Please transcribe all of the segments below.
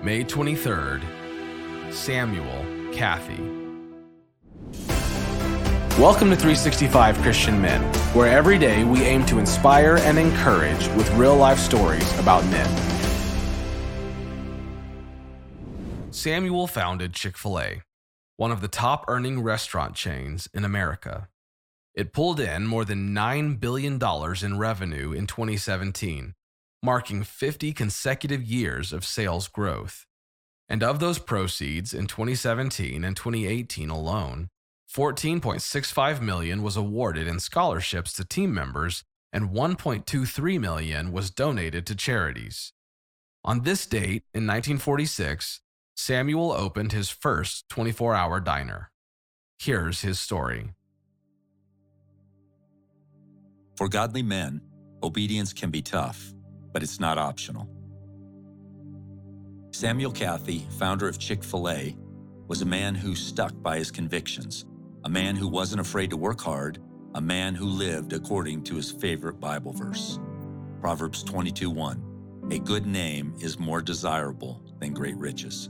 May 23rd, Samuel Cathy. Welcome to 365 Christian Men, where every day we aim to inspire and encourage with real-life stories about men. Samuel founded Chick-fil-A, one of the top-earning restaurant chains in America. It pulled in more than $9 billion in revenue in 2017, marking 50 consecutive years of sales growth. And of those proceeds in 2017 and 2018 alone, $14.65 million was awarded in scholarships to team members and $1.23 million was donated to charities. On this date, in 1946, Samuel opened his first 24-hour diner. Here's his story. For godly men, obedience can be tough, but it's not optional. Samuel Cathy, founder of Chick-fil-A, was a man who stuck by his convictions, a man who wasn't afraid to work hard, a man who lived according to his favorite Bible verse. Proverbs 22:1, "A good name is more desirable than great riches."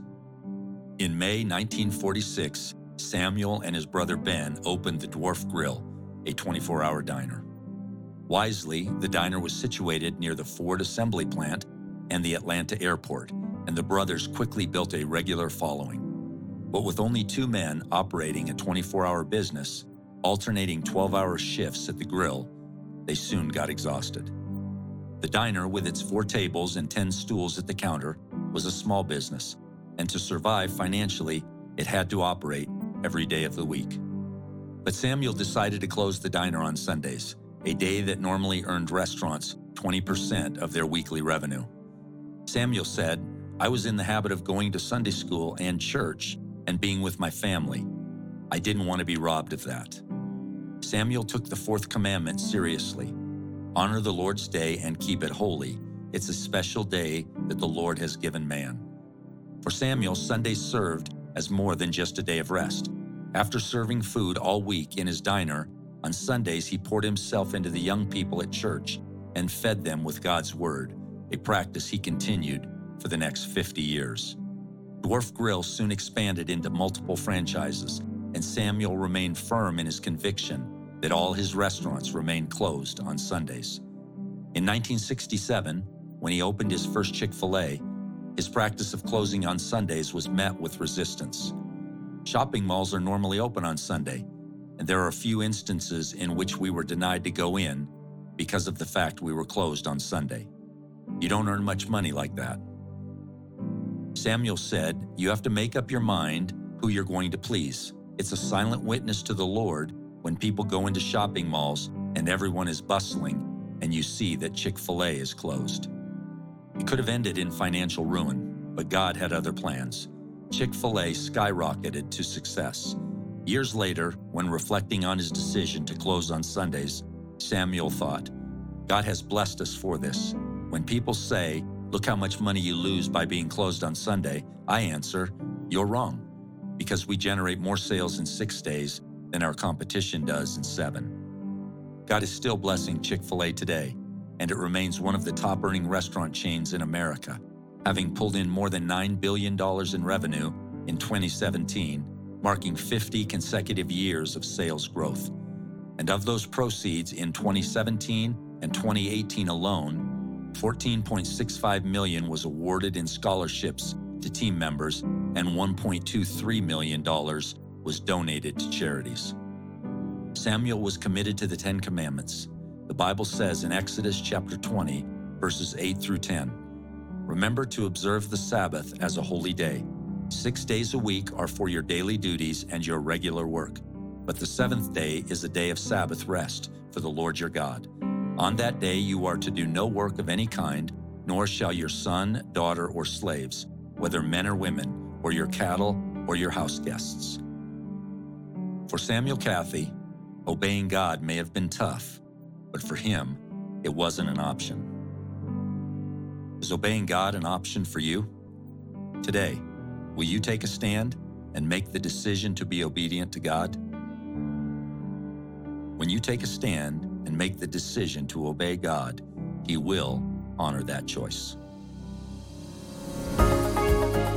In May 1946, Samuel and his brother Ben opened the Dwarf Grill, a 24-hour diner. Wisely, the diner was situated near the Ford assembly plant and the Atlanta airport, and the brothers quickly built a regular following. But with only two men operating a 24-hour business, alternating 12-hour shifts at the grill, they soon got exhausted. The diner, with its 4 tables and 10 stools at the counter, was a small business, and to survive financially, it had to operate every day of the week. But Samuel decided to close the diner on Sundays, a day that normally earned restaurants 20% of their weekly revenue. Samuel said, "I was in the habit of going to Sunday school and church and being with my family. I didn't want to be robbed of that." Samuel took the 4th commandment seriously. Honor the Lord's day and keep it holy. It's a special day that the Lord has given man. For Samuel, Sundays served as more than just a day of rest. After serving food all week in his diner, on Sundays he poured himself into the young people at church and fed them with God's word, a practice he continued for the next 50 years. Dwarf Grill soon expanded into multiple franchises, and Samuel remained firm in his conviction that all his restaurants remained closed on Sundays. In 1967, when he opened his first Chick-fil-A, his practice of closing on Sundays was met with resistance. Shopping malls are normally open on Sunday, and there are a few instances in which we were denied to go in because of the fact we were closed on Sunday. You don't earn much money like that. Samuel said, "You have to make up your mind who you're going to please. It's a silent witness to the Lord when people go into shopping malls and everyone is bustling and you see that Chick-fil-A is closed." It could have ended in financial ruin, but God had other plans. Chick-fil-A skyrocketed to success. Years later, when reflecting on his decision to close on Sundays, Samuel thought, "God has blessed us for this. When people say, 'Look how much money you lose by being closed on Sunday,' I answer, 'You're wrong,' because we generate more sales in 6 days than our competition does in 7. God is still blessing Chick-fil-A today, and it remains one of the top-earning restaurant chains in America, having pulled in more than $9 billion in revenue in 2017, marking 50 consecutive years of sales growth. And of those proceeds in 2017 and 2018 alone, $14.65 million was awarded in scholarships to team members, and $1.23 million was donated to charities. Samuel was committed to the 10 Commandments. The Bible says in Exodus chapter 20, verses 8 through 10, "Remember to observe the Sabbath as a holy day. 6 days a week are for your daily duties and your regular work. But the 7th day is a day of Sabbath rest for the Lord your God. On that day you are to do no work of any kind, nor shall your son, daughter, or slaves, whether men or women, or your cattle, or your house guests." For Samuel Cathy, obeying God may have been tough, but for him, it wasn't an option. Is obeying God an option for you? Today, will you take a stand and make the decision to be obedient to God? When you take a stand and make the decision to obey God, He will honor that choice.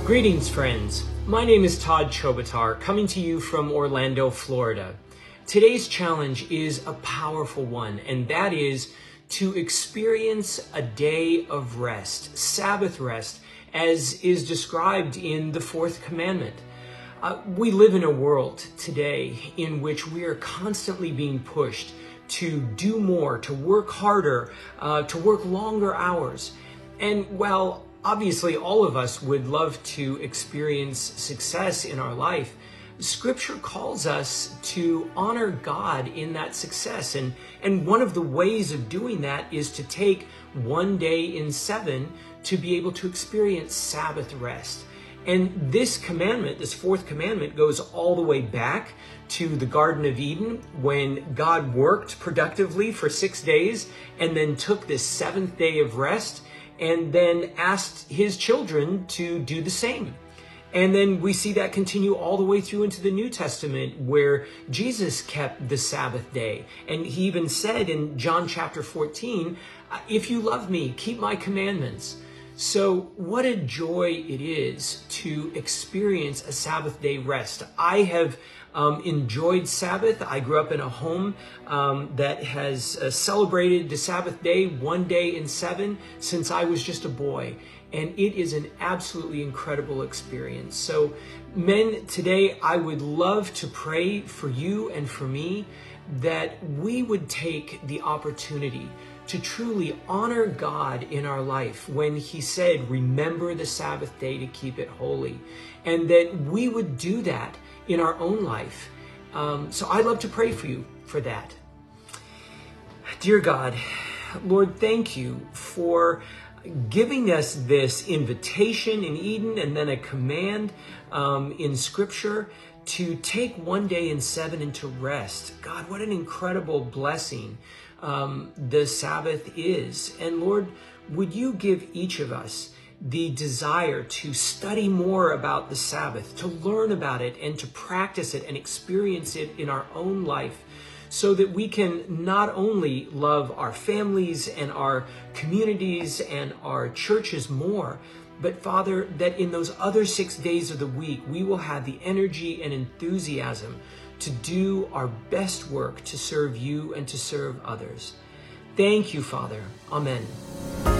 Greetings, friends. My name is Todd Chobatar, coming to you from Orlando, Florida. Today's challenge is a powerful one, and that is to experience a day of rest, Sabbath rest, as is described in the fourth commandment. We live in a world today in which we are constantly being pushed to do more, to work harder, to work longer hours. And while obviously all of us would love to experience success in our life, Scripture calls us to honor God in that success. And one of the ways of doing that is to take one day in 7 to be able to experience Sabbath rest. And this commandment, this fourth commandment, goes all the way back to the Garden of Eden when God worked productively for 6 days and then took this 7th day of rest and then asked his children to do the same. And then we see that continue all the way through into the New Testament, where Jesus kept the Sabbath day. And he even said in John chapter 14, if you love me, keep my commandments. So what a joy it is to experience a Sabbath day rest. I have enjoyed Sabbath. I grew up in a home that has celebrated the Sabbath day one day in 7 since I was just a boy. And it is an absolutely incredible experience. So men, today I would love to pray for you and for me that we would take the opportunity to truly honor God in our life when he said, remember the Sabbath day to keep it holy. And that we would do that in our own life. So I'd love to pray for you for that. Dear God, Lord, thank you for giving us this invitation in Eden and then a command in Scripture to take one day in 7 and to rest. God, what an incredible blessing the Sabbath is. And Lord, would you give each of us the desire to study more about the Sabbath, to learn about it and to practice it and experience it in our own life, so that we can not only love our families and our communities and our churches more, but Father, that in those other 6 days of the week, we will have the energy and enthusiasm to do our best work to serve you and to serve others. Thank you, Father. Amen.